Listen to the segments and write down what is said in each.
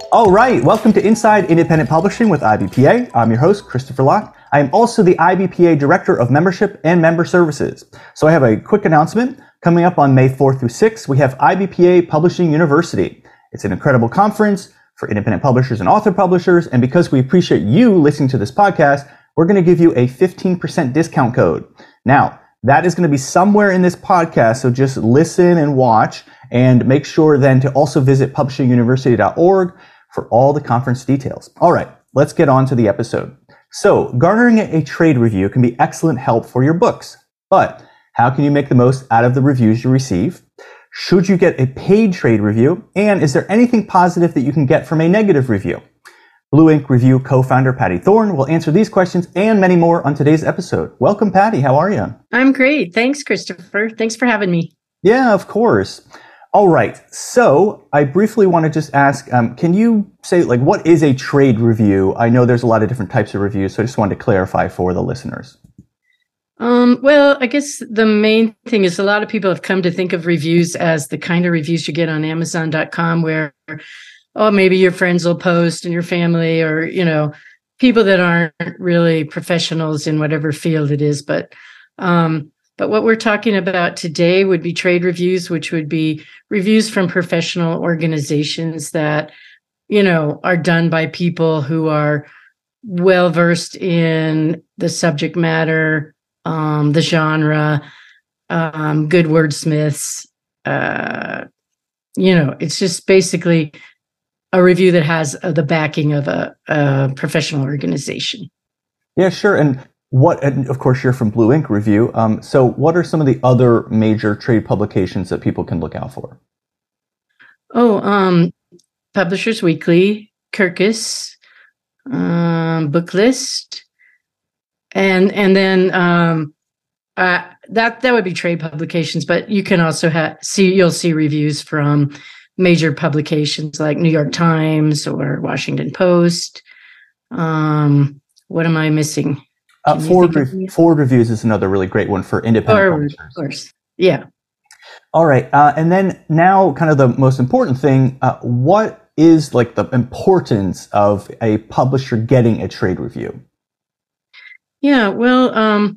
All right, welcome to Inside Independent Publishing with IBPA. I'm your host, Christopher Locke. I am also the IBPA Director of Membership and Member Services. So I have a quick announcement. Coming up on May 4th through 6th, we have IBPA Publishing University. It's an incredible conference for independent publishers and author publishers, and because we appreciate you listening to this podcast, we're going to give you a 15% discount code. Now, that is going to be somewhere in this podcast, so just listen and watch, and make sure then to also visit publishinguniversity.org for all the conference details. All right, let's get on to the episode. So, garnering a trade review can be excellent help for your books, but how can you make the most out of the reviews you receive? Should you get a paid trade review? And is there anything positive that you can get from a negative review? Blue Ink Review co-founder Patty Thorne will answer these questions and many more on today's episode. Welcome, Patty. How are you? I'm great. Thanks, Christopher. Thanks for having me. Yeah, of course. All right. So I briefly want to just ask, can you say, what is a trade review? I know there's a lot of different types of reviews, so I just wanted to clarify for the listeners. Well, I guess the main thing is a lot of people have come to think of reviews as the kind of reviews you get on Amazon.com where, maybe your friends will post and your family or, people that aren't really professionals in whatever field it is. But what we're talking about today would be trade reviews, which would be reviews from professional organizations that, are done by people who are well-versed in the subject matter, the genre, good wordsmiths. It's just basically a review that has the backing of a professional organization. Yeah, sure. And of course, you're from Blue Ink Review. So what are some of the other major trade publications that people can look out for? Publishers Weekly, Kirkus, Booklist, and then that would be trade publications. But you can also you'll see reviews from major publications like New York Times or Washington Post. What am I missing? Forward Reviews is another really great one for independent publishers. Of course. Yeah. All right. And then now kind of the most important thing, what is the importance of a publisher getting a trade review? Yeah, well,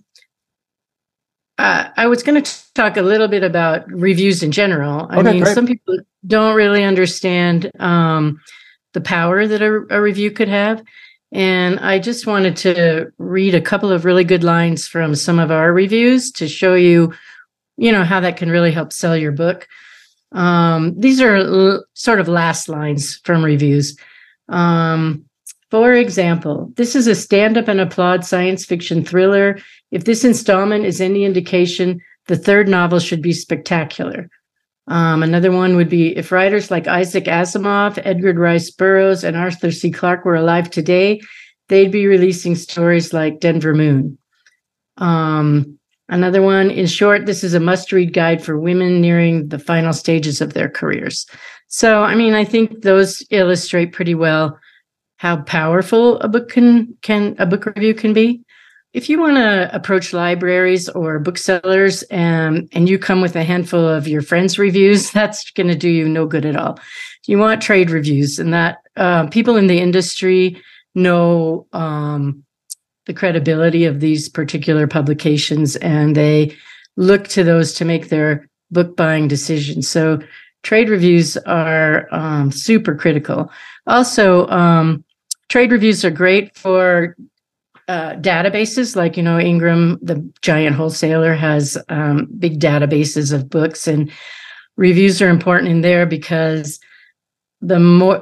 I was going to talk a little bit about reviews in general. Great. Some people don't really understand the power that a review could have. And I just wanted to read a couple of really good lines from some of our reviews to show you, how that can really help sell your book. These are sort of last lines from reviews. For example, this is a stand-up and applaud science fiction thriller. If this installment is any indication, the third novel should be spectacular. Another one would be, if writers like Isaac Asimov, Edgar Rice Burroughs, and Arthur C. Clarke were alive today, they'd be releasing stories like Denver Moon. Another one, in short, this is a must-read guide for women nearing the final stages of their careers. So, I think those illustrate pretty well how powerful a book a book review can be. If you want to approach libraries or booksellers and you come with a handful of your friends' reviews, that's going to do you no good at all. You want trade reviews, and that people in the industry know the credibility of these particular publications, and they look to those to make their book buying decisions. So trade reviews are super critical. Also, trade reviews are great for databases like, Ingram, the giant wholesaler, has big databases of books, and reviews are important in there because the more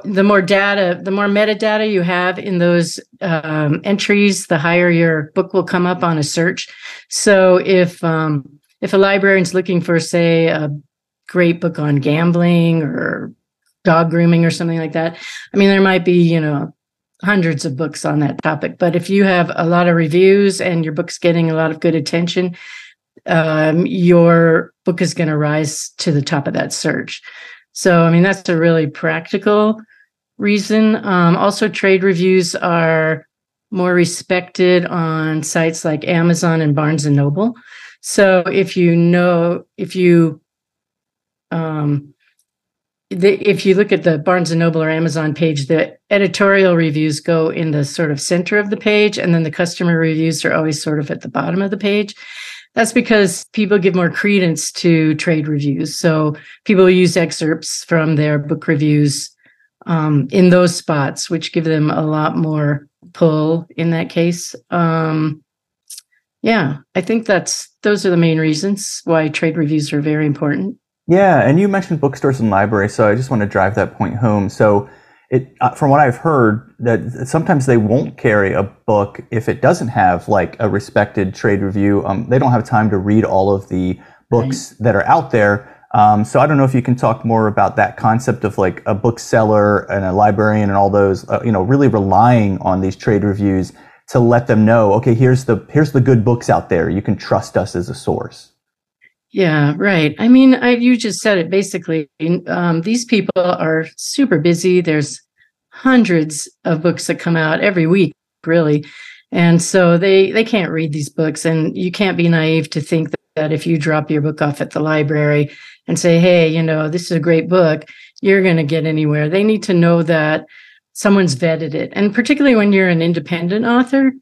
metadata you have in those entries, the higher your book will come up on a search. So if a librarian's looking for, say, a great book on gambling or dog grooming or something like that, there might be, hundreds of books on that topic. But if you have a lot of reviews and your book's getting a lot of good attention, your book is going to rise to the top of that search. So, that's a really practical reason. Also, trade reviews are more respected on sites like Amazon and Barnes and Noble. So if you if you look at the Barnes and Noble or Amazon page, the editorial reviews go in the sort of center of the page, and then the customer reviews are always sort of at the bottom of the page. That's because people give more credence to trade reviews. So people use excerpts from their book reviews in those spots, which give them a lot more pull in that case. Yeah, I think those are the main reasons why trade reviews are very important. Yeah, and you mentioned bookstores and libraries, so I just want to drive that point home. So, from what I've heard, that sometimes they won't carry a book if it doesn't have like a respected trade review. They don't have time to read all of the books that are out there. So I don't know if you can talk more about that concept of like a bookseller and a librarian and all those, really relying on these trade reviews to let them know, okay, here's the good books out there. You can trust us as a source. Yeah, right. I mean, you just said it basically. These people are super busy. There's hundreds of books that come out every week, really. And so they can't read these books. And you can't be naive to think that if you drop your book off at the library and say, hey, this is a great book, you're going to get anywhere. They need to know that someone's vetted it. And particularly when you're an independent author,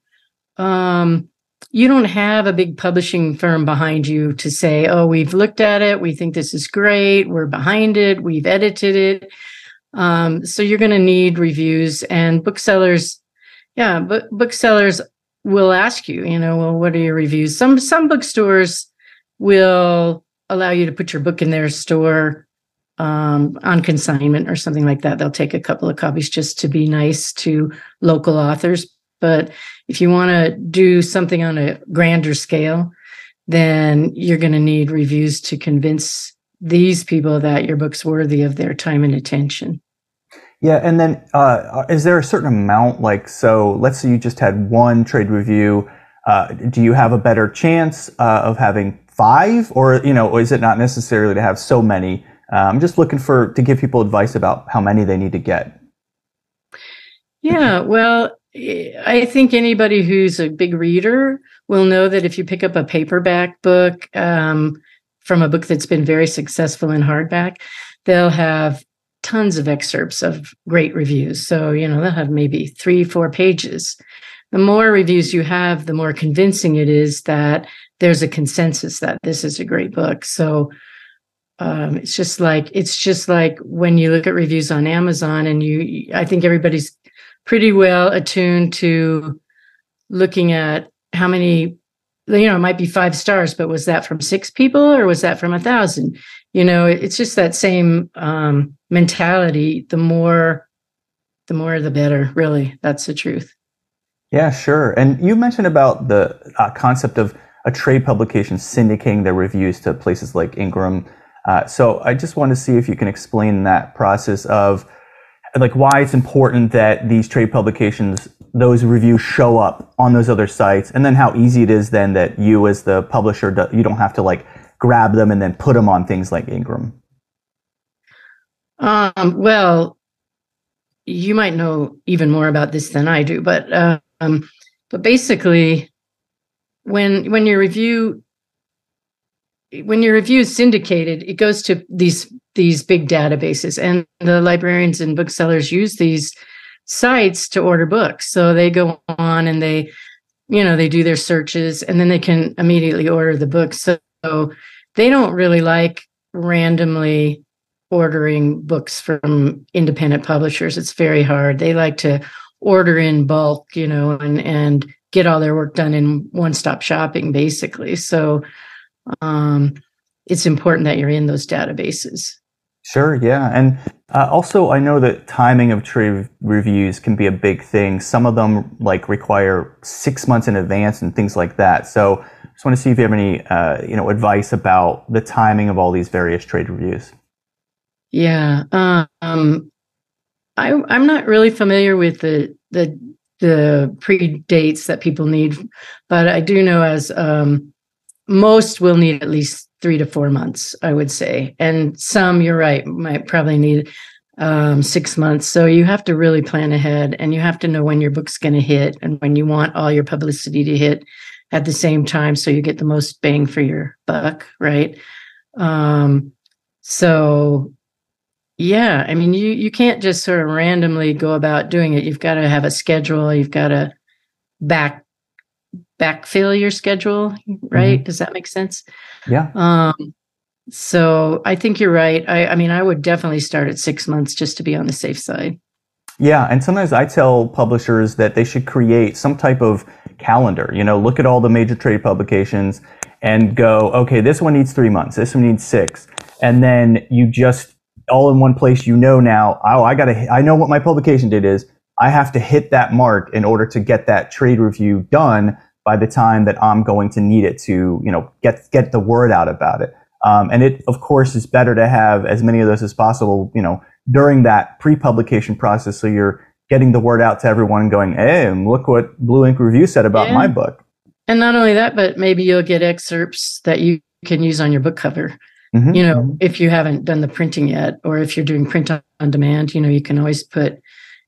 you don't have a big publishing firm behind you to say, oh, we've looked at it. We think this is great. We're behind it. We've edited it. So you're going to need reviews, and booksellers. Yeah, but booksellers will ask you, well, what are your reviews? Some bookstores will allow you to put your book in their store on consignment or something like that. They'll take a couple of copies just to be nice to local authors. But if you want to do something on a grander scale, then you're going to need reviews to convince these people that your book's worthy of their time and attention. Yeah, and then is there a certain amount? So let's say you just had one trade review. Do you have a better chance of having 5, or is it not necessarily to have so many? I'm just looking to give people advice about how many they need to get. Yeah, well, I think anybody who's a big reader will know that if you pick up a paperback book from a book that's been very successful in hardback, they'll have tons of excerpts of great reviews. So, they'll have maybe 3-4 pages. The more reviews you have, the more convincing it is that there's a consensus that this is a great book. So it's just like when you look at reviews on Amazon, and I think everybody's pretty well attuned to looking at how many, it might be 5 stars, but was that from 6 people or was that from 1,000? It's just that same mentality. The more, the better, really. That's the truth. Yeah, sure. And you mentioned about the concept of a trade publication syndicating their reviews to places like Ingram. So I just want to see if you can explain that process of why it's important that these trade publications, those reviews show up on those other sites, and then how easy it is then that you as the publisher, you don't have to grab them and then put them on things like Ingram. Well, you might know even more about this than I do, but basically when your review is syndicated, it goes to these big databases, and the librarians and booksellers use these sites to order books. So they go on and they do their searches, and then they can immediately order the books. So they don't really like randomly ordering books from independent publishers. It's very hard. They like to order in bulk, and get all their work done in one-stop shopping, basically. So it's important that you're in those databases. Sure, yeah. And also, I know that timing of trade reviews can be a big thing. Some of them require 6 months in advance and things like that. So just want to see if you have any advice about the timing of all these various trade reviews. Yeah. I'm not really familiar with the pre-dates that people need, but I do know as most will need at least 3 to 4 months, I would say. And some, you're right, might probably need 6 months. So you have to really plan ahead, and you have to know when your book's going to hit and when you want all your publicity to hit at the same time, so you get the most bang for your buck, right? So Yeah, I mean, you can't just sort of randomly go about doing it. You've got to have a schedule. You've got to back backfill your schedule, right? Hmm. Does that make sense? Yeah. Um, so I think you're right. I mean, I would definitely start at 6 months just to be on the safe side. Yeah, and sometimes I tell publishers that they should create some type of calendar. Look at all the major trade publications and go, okay, this one needs 3 months, this one needs six, and then you just all in one place. Now, oh, I know what my publication date is. I have to hit that mark in order to get that trade review done by the time that I'm going to need it to, get the word out about it. And it, of course, is better to have as many of those as possible, during that pre-publication process, so you're getting the word out to everyone and going, hey, look what Blue Ink Review said about my book. And not only that, but maybe you'll get excerpts that you can use on your book cover. Mm-hmm. If you haven't done the printing yet, or if you're doing print on demand, you can always put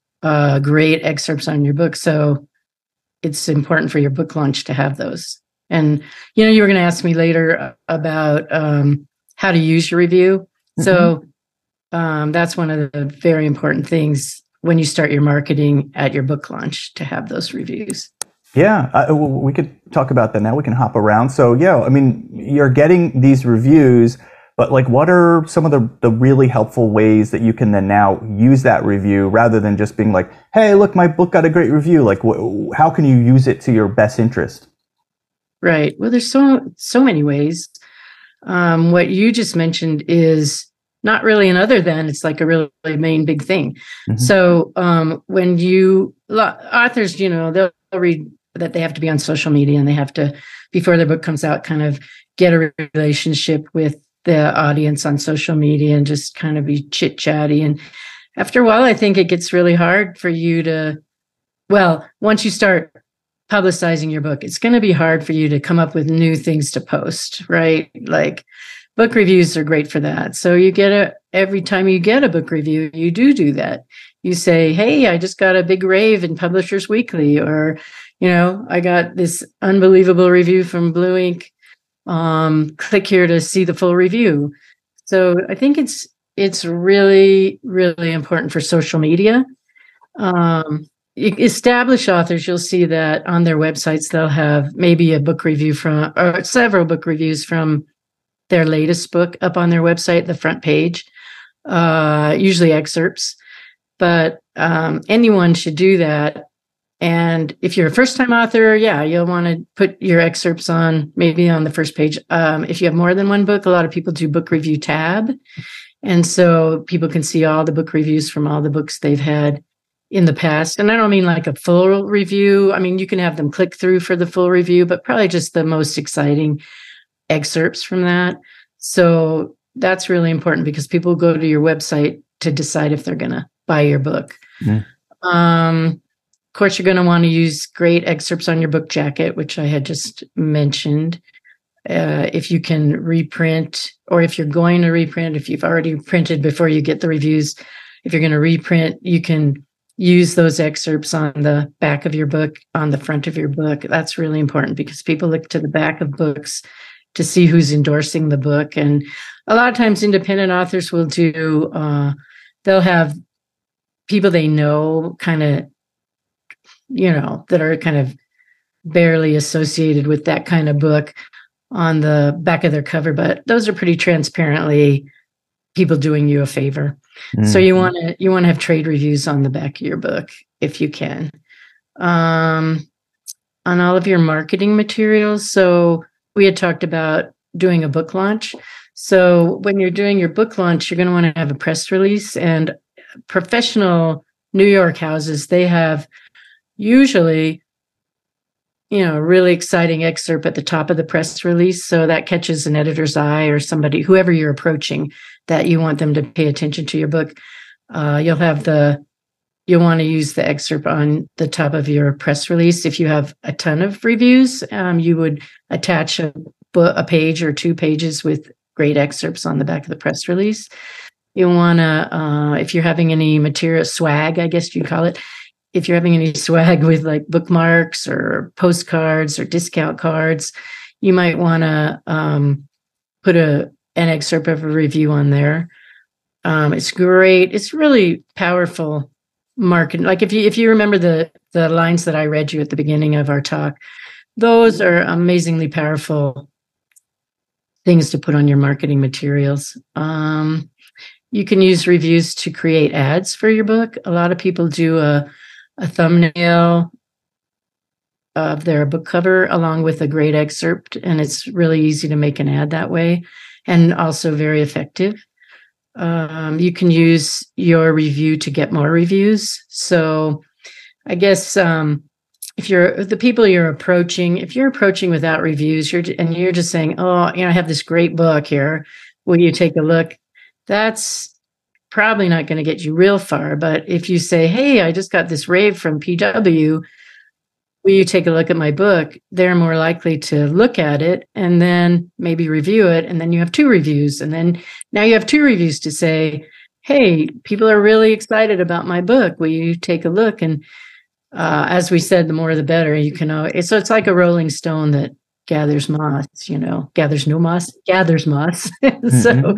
great excerpts on your book. So it's important for your book launch to have those. And, you were going to ask me later about how to use your review. Mm-hmm. So that's one of the very important things when you start your marketing at your book launch, to have those reviews. Yeah, we could talk about that now. We can hop around. So, yeah, I mean, you're getting these reviews, but what are some of the really helpful ways that you can then now use that review rather than just being like, hey, look, my book got a great review. How can you use it to your best interest? Right. Well, there's so many ways. What you just mentioned is not really an other than, it's like a really main big thing. Mm-hmm. So when authors, they'll read that they have to be on social media, and they have to, before their book comes out, kind of get a relationship with the audience on social media and just kind of be chit chatty. And after a while, I think it gets really hard for you to, once you start publicizing your book, it's going to be hard for you to come up with new things to post, right? Like, book reviews are great for that. So every time you get a book review, you do that. You say, hey, I just got a big rave in Publishers Weekly, or, I got this unbelievable review from Blue Ink. Click here to see the full review. So I think it's really, really important for social media. Established authors, you'll see that on their websites, they'll have maybe a book review or several book reviews from their latest book up on their website, the front page, usually excerpts. But anyone should do that. And if you're a first-time author, you'll want to put your excerpts maybe on the first page. If you have more than one book, a lot of people do book review tab. And so people can see all the book reviews from all the books they've had in the past. And I don't mean like a full review. I mean, you can have them click through for the full review, but probably just the most exciting excerpts from that. So that's really important, because people go to your website to decide if they're going to buy your book. Mm-hmm. Of course, you're going to want to use great excerpts on your book jacket, which I had just mentioned. If you can reprint, or if you're going to reprint, if you've already printed before you get the reviews, if you're going to reprint, you can use those excerpts on the back of your book, on the front of your book. That's really important, because people look to the back of books to see who's endorsing the book. And a lot of times independent authors will they'll have people they know kind of, that are kind of barely associated with that kind of book on the back of their cover. But those are pretty transparently people doing you a favor. Mm-hmm. So you want to have trade reviews on the back of your book if you can. On all of your marketing materials. So we had talked about doing a book launch. So when you're doing your book launch, you're going to want to have a press release. And professional New York houses, they have usually, a really exciting excerpt at the top of the press release. So that catches an editor's eye, or somebody, whoever you're approaching, that you want them to pay attention to your book. You'll want to use the excerpt on the top of your press release. If you have a ton of reviews, you would attach a page or 2 pages with great excerpts on the back of the press release. You want to, if you're having any material swag, I guess you'd call it, if you're having any swag with like bookmarks or postcards or discount cards, you might want to put an excerpt of a review on there. It's great. It's really powerful marketing. Like if you remember the lines that I read you at the beginning of our talk, those are amazingly powerful things to put on your marketing materials. You can use reviews to create ads for your book. A lot of people do a thumbnail of their book cover along with a great excerpt, and it's really easy to make an ad that way, and also very effective. You can use your review to get more reviews. So I guess if you're the people you're approaching, if you're approaching without reviews, you're just saying, oh, I have this great book here, will you take a look? That's probably not going to get you real far. But if you say, hey, I just got this rave from PW, will you take a look at my book? They're more likely to look at it and then maybe review it. And then you have 2 reviews. And then now you have 2 reviews to say, hey, people are really excited about my book. Will you take a look? And as we said, the more the better. You can so it's like a rolling stone that gathers moss, gathers no moss, gathers moss. So,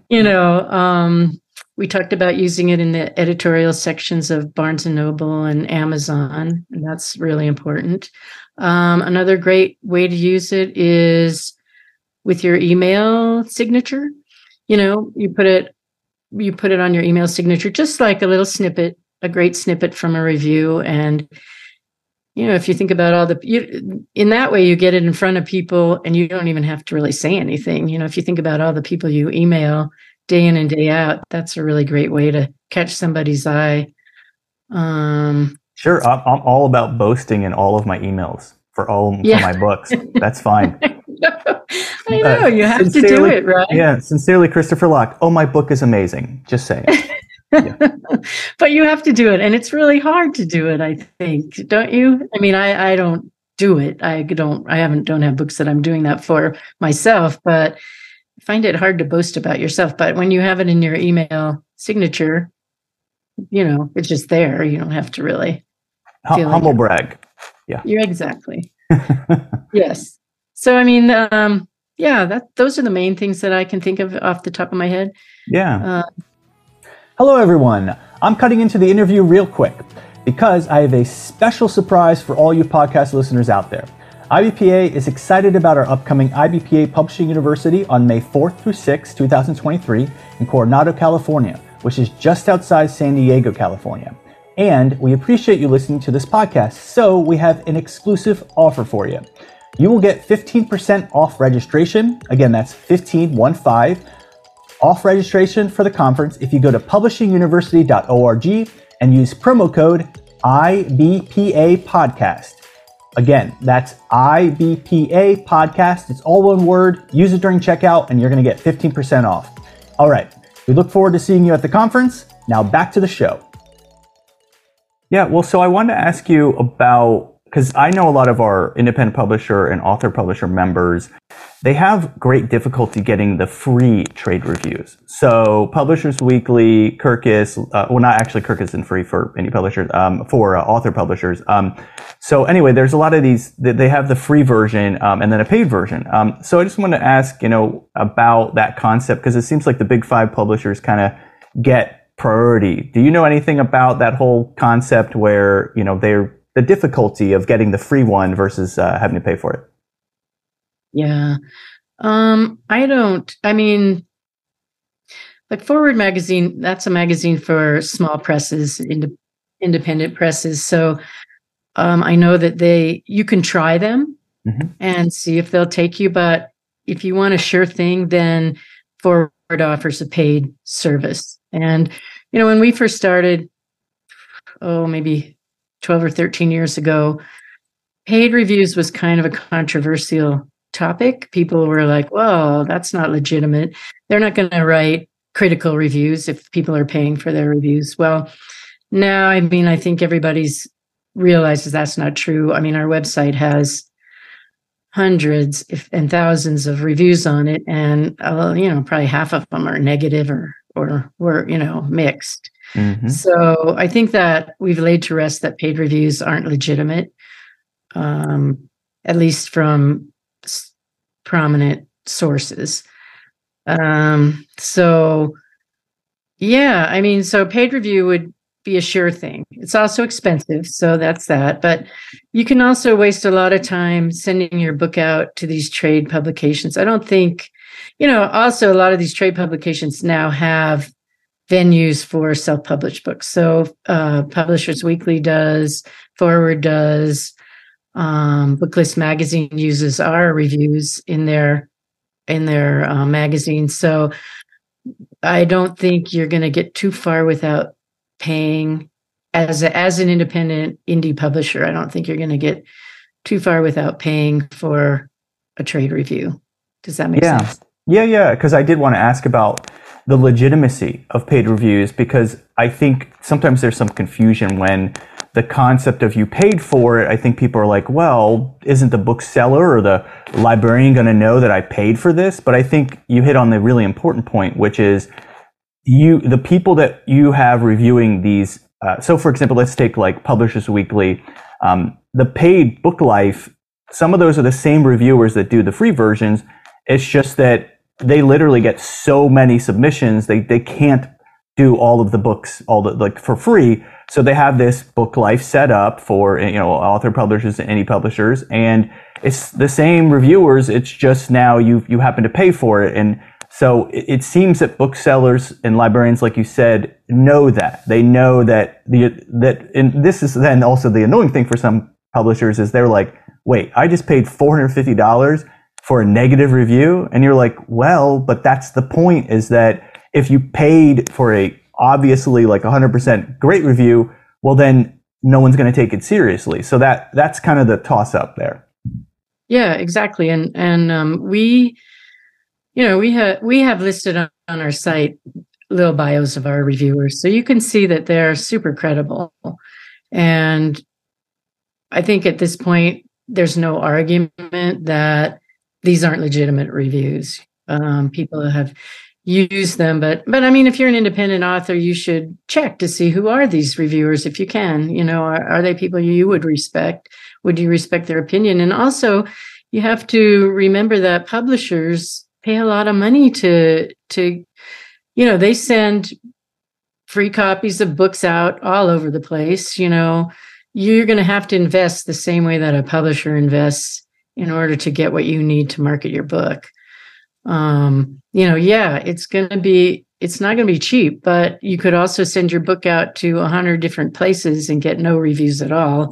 we talked about using it in the editorial sections of Barnes and Noble and Amazon, and that's really important. Another great way to use it is with your email signature. You put it on your email signature, just like a little snippet, a great snippet from a review. And if you think about in that way, you get it in front of people and you don't even have to really say anything. If you think about all the people you email day in and day out, that's a really great way to catch somebody's eye. Sure. I'm all about boasting in all of my emails for my books. That's fine. I know, you have to do it, right? Yeah. Sincerely, Christopher Locke. Oh, my book is amazing. Just saying. Yeah. But you have to do it, and it's really hard to do it, I think, don't you? I mean, I don't do it. I don't have books that I'm doing that for myself, but I find it hard to boast about yourself. But when you have it in your email signature, it's just there. You don't have to really humble brag. Yeah. You're exactly. Yes. So I mean, those are the main things that I can think of off the top of my head. Yeah. Hello, everyone. I'm cutting into the interview real quick because I have a special surprise for all you podcast listeners out there. IBPA is excited about our upcoming IBPA Publishing University on May 4th through 6th, 2023 in Coronado, California, which is just outside San Diego, California. And we appreciate you listening to this podcast, so we have an exclusive offer for you. You will get 15% off registration. Again, that's 15 off registration for the conference if you go to publishinguniversity.org and use promo code IBPA podcast. Again, that's IBPA podcast. It's all one word. Use it during checkout and you're going to get 15% off. All right. We look forward to seeing you at the conference. Now back to the show. Yeah, well, so I wanted to ask you about, because I know a lot of our independent publisher and author publisher members, they have great difficulty getting the free trade reviews. So Publishers Weekly, Kirkus, not actually Kirkus isn't free for any publishers, for author publishers. So anyway, there's a lot of these, they have the free version and then a paid version. So I just wanted to ask, about that concept, because it seems like the big 5 publishers kind of get priority. Do you know anything about that whole concept where, they're the difficulty of getting the free one versus having to pay for it? Yeah. Like Forward Magazine, that's a magazine for small presses, independent presses. So I know that you can try them and see if they'll take you. But if you want a sure thing, then Forward offers a paid service. And, when we first started, maybe 12 or 13 years ago, paid reviews was kind of a controversial topic. People were like, well, that's not legitimate. They're not going to write critical reviews if people are paying for their reviews. Well, now, I think everybody's realizes that's not true. Our website has hundreds and thousands of reviews on it, and probably half of them are negative or were mixed. Mm-hmm. So I think that we've laid to rest that paid reviews aren't legitimate, at least from prominent sources. So Yeah, I mean, so paid review would be a sure thing. It's also expensive, so that's that. But you can also waste a lot of time sending your book out to these trade publications. I don't think, also a lot of these trade publications now have venues for self-published books. So Publishers Weekly does, Forward does, Booklist Magazine uses our reviews in their magazine. So I don't think you're going to get too far without paying as an independent indie publisher. I don't think you're going to get too far without paying for a trade review. Does that make sense? Yeah. Because I did want to ask about the legitimacy of paid reviews, because I think sometimes there's some confusion when the concept of you paid for it. I think people are like, well, isn't the bookseller or the librarian going to know that I paid for this? But I think you hit on the really important point, which is the people that you have reviewing these. So for example, let's take like Publishers Weekly, the paid Book Life. Some of those are the same reviewers that do the free versions. It's just that they literally get so many submissions. They can't do all of the books for free. So they have this Book Life set up for, author publishers and indie publishers, and it's the same reviewers. It's just now you happen to pay for it. And so it seems that booksellers and librarians, like you said, know that. They know that and this is then also the annoying thing for some publishers is they're like, wait, I just paid $450 for a negative review. And you're like, well, but that's the point, is that if you paid for a obviously like 100% great review, well, then no one's going to take it seriously. So that's kind of the toss up there. Yeah, exactly. And we have listed on our site little bios of our reviewers, so you can see that they're super credible. And I think at this point, there's no argument that these aren't legitimate reviews. People have used them, but I mean, if you're an independent author, you should check to see who are these reviewers if you can. Are they people you would respect? Would you respect their opinion? And also, you have to remember that publishers pay a lot of money to they send free copies of books out all over the place. You're going to have to invest the same way that a publisher invests in order to get what you need to market your book. It's not going to be cheap, but you could also send your book out to 100 different places and get no reviews at all.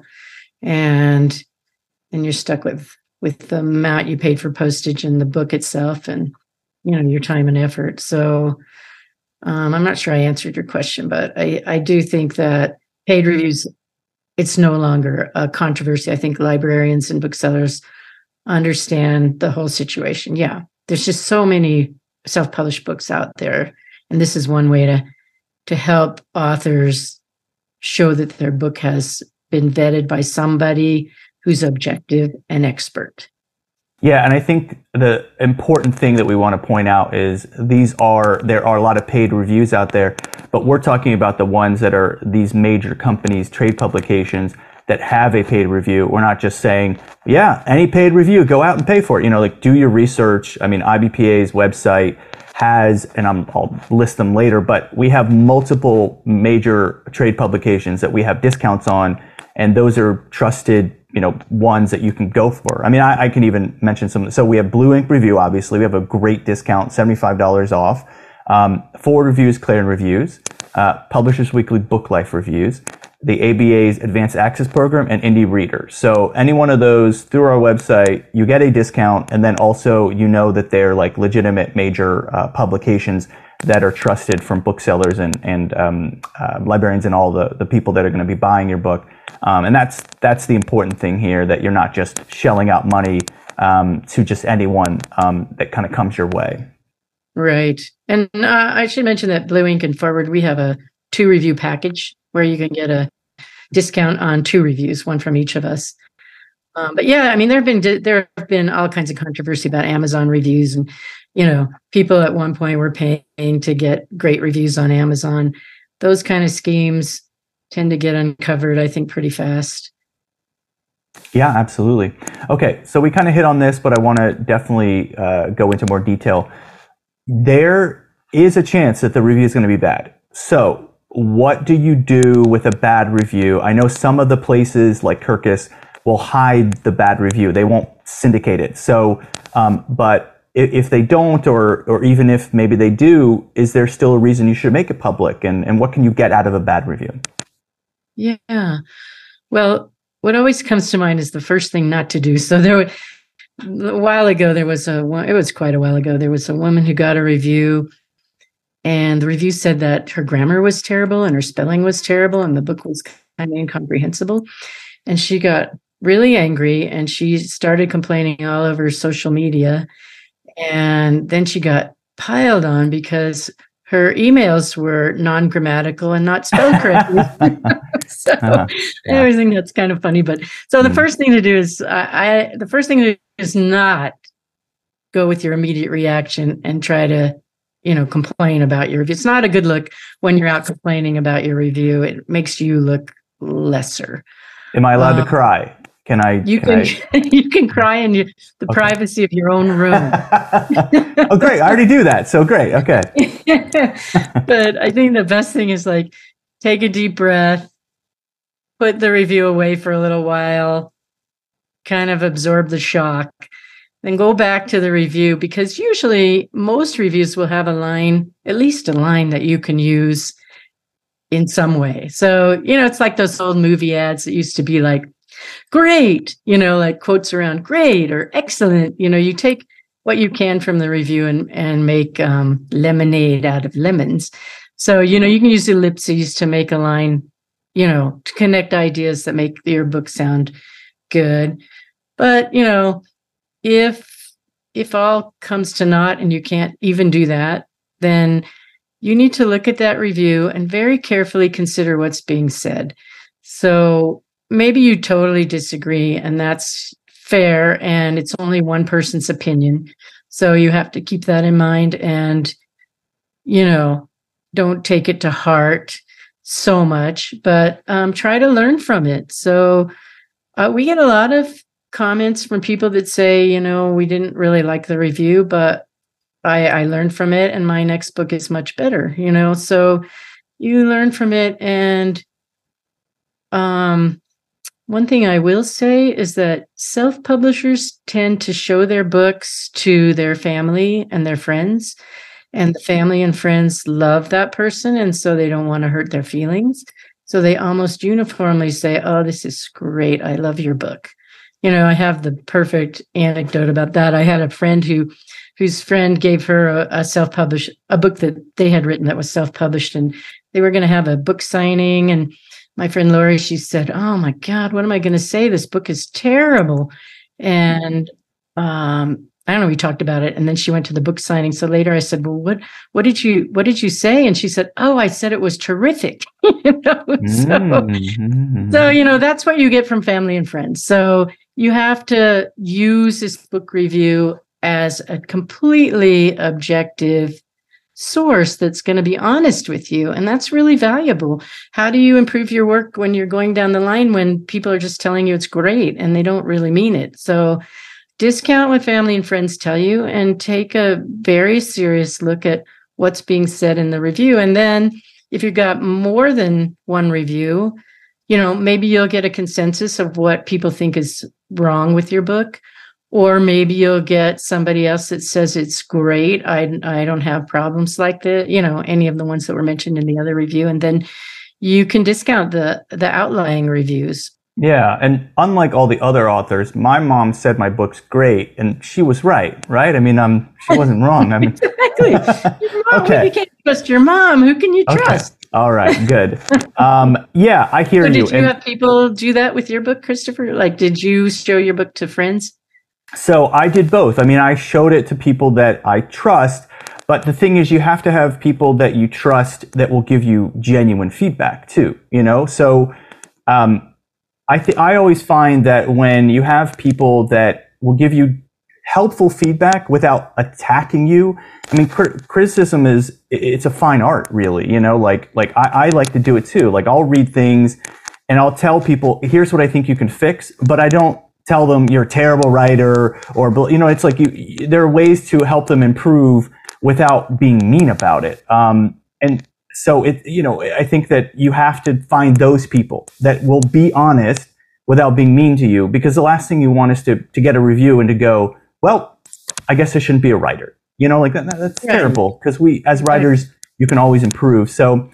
And you're stuck with the amount you paid for postage and the book itself and, your time and effort. So, I'm not sure I answered your question, but I do think that paid reviews, it's no longer a controversy. I think librarians and booksellers understand the whole situation. Yeah. There's just so many self-published books out there. And this is one way to help authors show that their book has been vetted by somebody who's objective and expert. Yeah, and I think the important thing that we want to point out is there are a lot of paid reviews out there, but we're talking about the ones that are these major companies, trade publications that have a paid review. We're not just saying, yeah, any paid review, go out and pay for it. Do your research. I mean, IBPA's website has, and I'll list them later, but we have multiple major trade publications that we have discounts on, and those are trusted, ones that you can go for. I mean, I can even mention some. So we have Blue Ink Review, obviously. We have a great discount, $75 off. Forward Reviews, Clarion Reviews, Publishers Weekly Book Life Reviews, the ABA's Advanced Access Program, and Indie Reader. So any one of those through our website, you get a discount, and then also that they're like legitimate major publications that are trusted from booksellers and librarians and all the people that are going to be buying your book. And that's the important thing here, that you're not just shelling out money to just anyone that kind of comes your way. Right. And I should mention that Blue Ink and Forward, we have a 2-review package where you can get a discount on 2 reviews, one from each of us. But yeah, I mean, there have been all kinds of controversy about Amazon reviews, and people at one point were paying to get great reviews on Amazon. Those kind of schemes tend to get uncovered, I think, pretty fast. Yeah, absolutely. Okay, so we kind of hit on this, but I want to definitely go into more detail. There is a chance that the review is going to be bad. So what do you do with a bad review? I know some of the places like Kirkus will hide the bad review. They won't syndicate it. So, but if they don't, or even if maybe they do, is there still a reason you should make it public? And what can you get out of a bad review? Yeah. Well, what always comes to mind is the first thing not to do. So a while ago, it was quite a while ago, there was a woman who got a review, and the review said that her grammar was terrible and her spelling was terrible and the book was kind of incomprehensible. And she got really angry and she started complaining all over social media. And then she got piled on because her emails were non-grammatical and not spelled correctly. So I always think that's kind of funny. But so the first thing to do is not go with your immediate reaction and try to, complain about your review. It's not a good look when you're out complaining about your review. It makes you look lesser. Am I allowed to cry? Can I? You can cry in the privacy of your own room. Oh, great. I already do that. So great. Okay. But I think the best thing is take a deep breath, put the review away for a little while, kind of absorb the shock, then go back to the review, because usually most reviews will have at least a line that you can use in some way. So, it's like those old movie ads that used to be like, great, like quotes around great or excellent. You take what you can from the review and make lemonade out of lemons. So, you can use ellipses to make a line, to connect ideas that make your book sound good. But, if all comes to naught and you can't even do that, then you need to look at that review and very carefully consider what's being said. So maybe you totally disagree, and that's fair, and it's only one person's opinion. So you have to keep that in mind and, don't take it to heart so much, but try to learn from it. So we get a lot of comments from people that say, we didn't really like the review, but I learned from it and my next book is much better, so you learn from it. And one thing I will say is that self-publishers tend to show their books to their family and their friends, and the family and friends love that person, and so they don't want to hurt their feelings. So they almost uniformly say, oh, this is great. I love your book. I have the perfect anecdote about that. I had a friend whose friend gave her a book that they had written that was self-published, and they were going to have a book signing. And my friend Lori, she said, oh my God, what am I going to say? This book is terrible. And I don't know, we talked about it. And then she went to the book signing. So later I said, well, what did you say? And she said, oh, I said it was terrific. So, that's what you get from family and friends. So you have to use this book review as a completely objective source that's going to be honest with you. And that's really valuable. How do you improve your work when you're going down the line when people are just telling you it's great and they don't really mean it? So discount what family and friends tell you and take a very serious look at what's being said in the review. And then if you've got more than one review, maybe you'll get a consensus of what people think is wrong with your book. Or maybe you'll get somebody else that says it's great. I don't have problems like any of the ones that were mentioned in the other review. And then you can discount the outlying reviews. Yeah. And unlike all the other authors, my mom said my book's great, and she was right? I mean, she wasn't wrong. I mean, exactly. Your mom, okay. You can't trust your mom. Who can you trust? Okay. All right, good. Yeah, I hear you. So did you have people do that with your book, Christopher? Like, did you show your book to friends? So I did both. I mean, I showed it to people that I trust, but the thing is, you have to have people that you trust that will give you genuine feedback too, So I always find that when you have people that will give you helpful feedback without attacking you, I mean, criticism it's a fine art, really, like I like to do it too. Like, I'll read things and I'll tell people, here's what I think you can fix, but I don't tell them you're a terrible writer or, it's like there are ways to help them improve without being mean about it. And so I think that you have to find those people that will be honest without being mean to you, because the last thing you want is to get a review and to go, well, I guess I shouldn't be a writer. Like that's terrible, because we, as writers, you can always improve. So,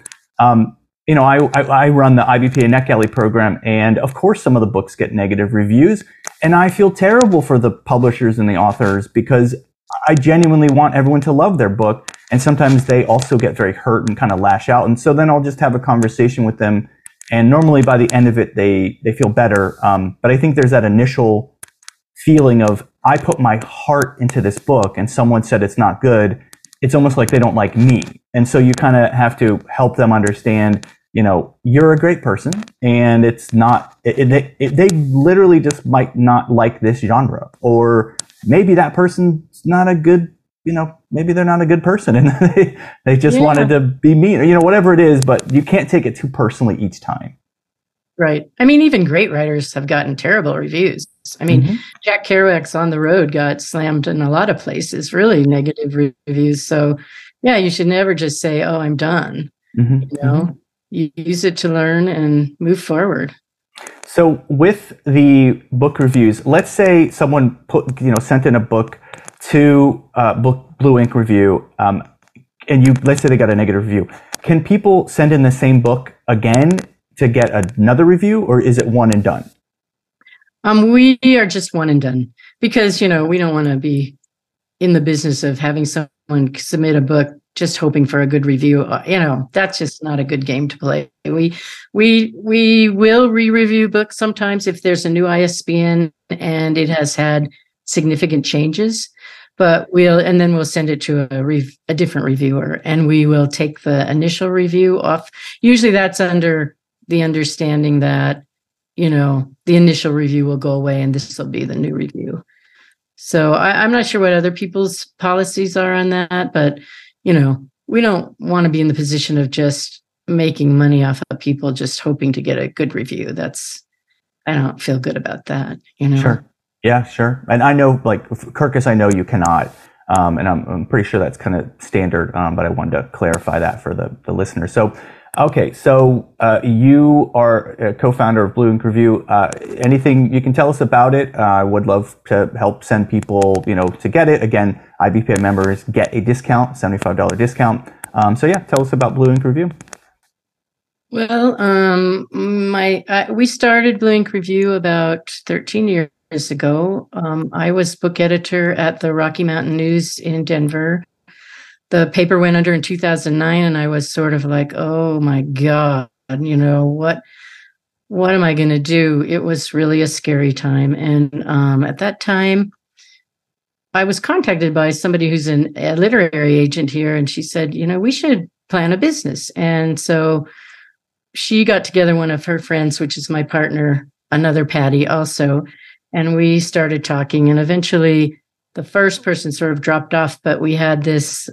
I run the IBPA NetGalley program, and of course some of the books get negative reviews, and I feel terrible for the publishers and the authors, because I genuinely want everyone to love their book, and sometimes they also get very hurt and kind of lash out, and so then I'll just have a conversation with them, and normally by the end of it they feel better. But I think there's that initial feeling of, I put my heart into this book and someone said it's not good. It's almost like they don't like me. And so you kind of have to help them understand, you're a great person, and it's not, they literally just might not like this genre, or maybe that person's not a good, maybe they're not a good person, and they just wanted to be mean, or, whatever it is, but you can't take it too personally each time. Right. I mean, even great writers have gotten terrible reviews. I mean, Jack Kerouac's On the Road got slammed in a lot of places, really negative reviews. So, yeah, you should never just say, oh, I'm done. You use it to learn and move forward. So with the book reviews, let's say someone sent in a book to Blue Ink Review, and let's say they got a negative review. Can people send in the same book again to get another review, or is it one and done? We are just one and done, because, we don't want to be in the business of having someone submit a book just hoping for a good review. That's just not a good game to play. We will re-review books sometimes if there's a new ISBN and it has had significant changes, but then we'll send it to a different reviewer, and we will take the initial review off. Usually that's under the understanding that, the initial review will go away and this will be the new review. So I'm not sure what other people's policies are on that, but, we don't want to be in the position of just making money off of people just hoping to get a good review. I don't feel good about that, Sure. Yeah, sure. And I know, like Kirkus, I know you cannot, and I'm pretty sure that's kind of standard, but I wanted to clarify that for the listeners. So, okay, so you are a co-founder of Blue Ink Review. Anything you can tell us about it? I would love to help send people, to get it. Again, IBPA members get a discount, $75 discount. So yeah, tell us about Blue Ink Review. Well, we started Blue Ink Review about 13 years ago. I was book editor at the Rocky Mountain News in Denver. The paper went under in 2009, and I was sort of like, oh my God, what am I going to do? It was really a scary time. And at that time, I was contacted by somebody who's a literary agent here, and she said, we should plan a business. And so she got together one of her friends, which is my partner, another Patty also, and we started talking, and eventually the first person sort of dropped off, but we had this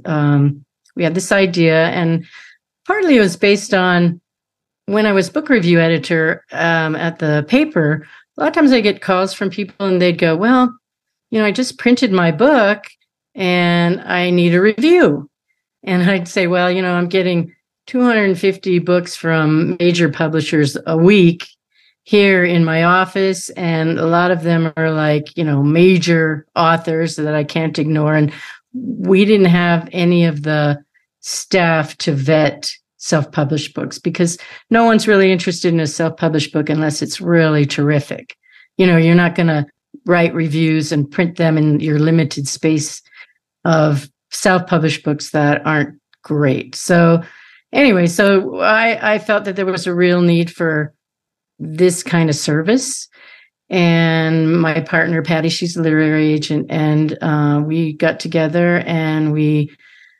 idea, and partly it was based on when I was book review editor at the paper. A lot of times I get calls from people and they'd go, well, I just printed my book and I need a review. And I'd say, well, I'm getting 250 books from major publishers a week here in my office, and a lot of them are like, major authors that I can't ignore. And we didn't have any of the staff to vet self-published books, because no one's really interested in a self-published book unless it's really terrific. You're not going to write reviews and print them in your limited space of self-published books that aren't great. So anyway, so I felt that there was a real need for this kind of service. And my partner, Patty, she's a literary agent, and we got together and we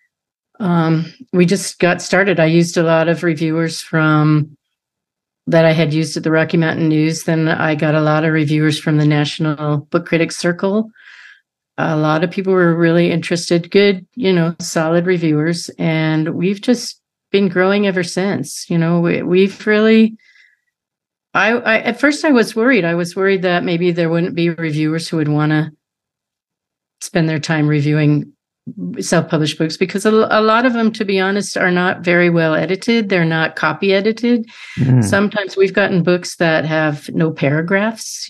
just got started. I used a lot of reviewers that I had used at the Rocky Mountain News. Then I got a lot of reviewers from the National Book Critics Circle. A lot of people were really interested, good, solid reviewers. And we've just been growing ever since. We've really... I at first I was worried. I was worried that maybe there wouldn't be reviewers who would want to spend their time reviewing self-published books because a lot of them, to be honest, are not very well edited. They're not copy edited. Sometimes we've gotten books that have no paragraphs,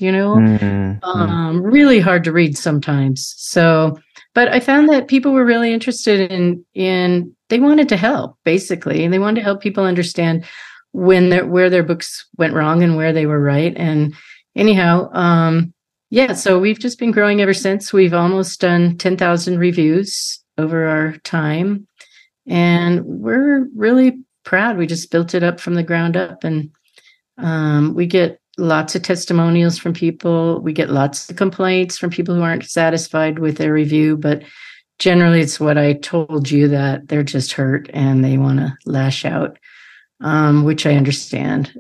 really hard to read sometimes. So, but I found that people were really interested in they wanted to help, basically, and they wanted to help people understand where their books went wrong and where they were right. And anyhow, so we've just been growing ever since. We've almost done 10,000 reviews over our time, and we're really proud. We just built it up from the ground up, and we get lots of testimonials from people. We get lots of complaints from people who aren't satisfied with their review, but generally it's what I told you, that they're just hurt and they want to lash out, which I understand.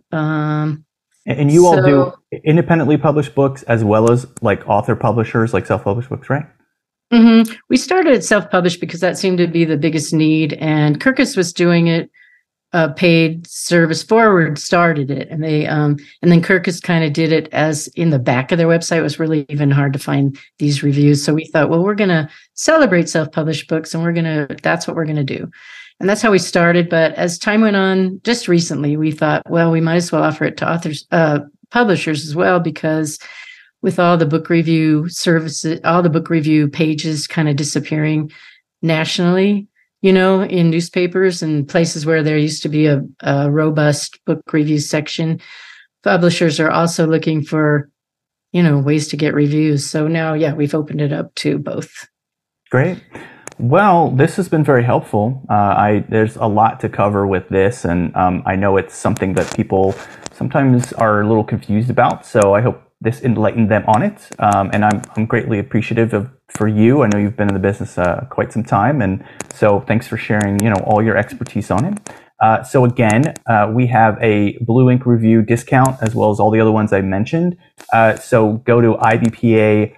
And you all do independently published books as well as like author publishers, like self-published books, right? Mm-hmm. We started self-published because that seemed to be the biggest need, and Kirkus was doing it. Paid Service Forward started it, and they and then Kirkus kind of did it as in the back of their website. It was really even hard to find these reviews. So we thought, well, we're going to celebrate self-published books, and that's what we're going to do. And that's how we started. But as time went on, just recently, we thought, well, we might as well offer it to publishers as well, because with all the book review services, all the book review pages kind of disappearing nationally, in newspapers and places where there used to be a robust book review section, publishers are also looking for, ways to get reviews. So now, we've opened it up to both. Great. Well, this has been very helpful. There's a lot to cover with this, and I know it's something that people sometimes are a little confused about. So I hope this enlightened them on it. And I'm greatly appreciative for you. I know you've been in the business quite some time, and so thanks for sharing, all your expertise on it. So again, we have a Blue Ink Review discount as well as all the other ones I mentioned. So go to ibpa-online.org.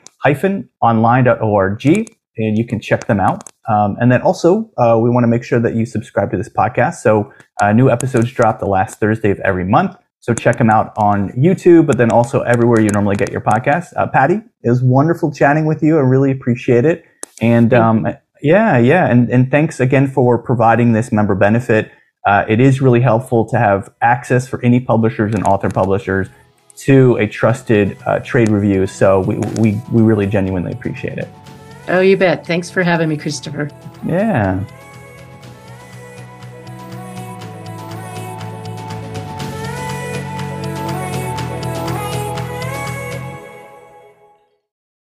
and you can check them out. And then also, we want to make sure that you subscribe to this podcast. So new episodes drop the last Thursday of every month. So check them out on YouTube, but then also everywhere you normally get your podcasts. Patty, it was wonderful chatting with you. I really appreciate it. And and thanks again for providing this member benefit. It is really helpful to have access for any publishers and author publishers to a trusted trade review. So we really genuinely appreciate it. Oh, you bet. Thanks for having me, Christopher. Yeah.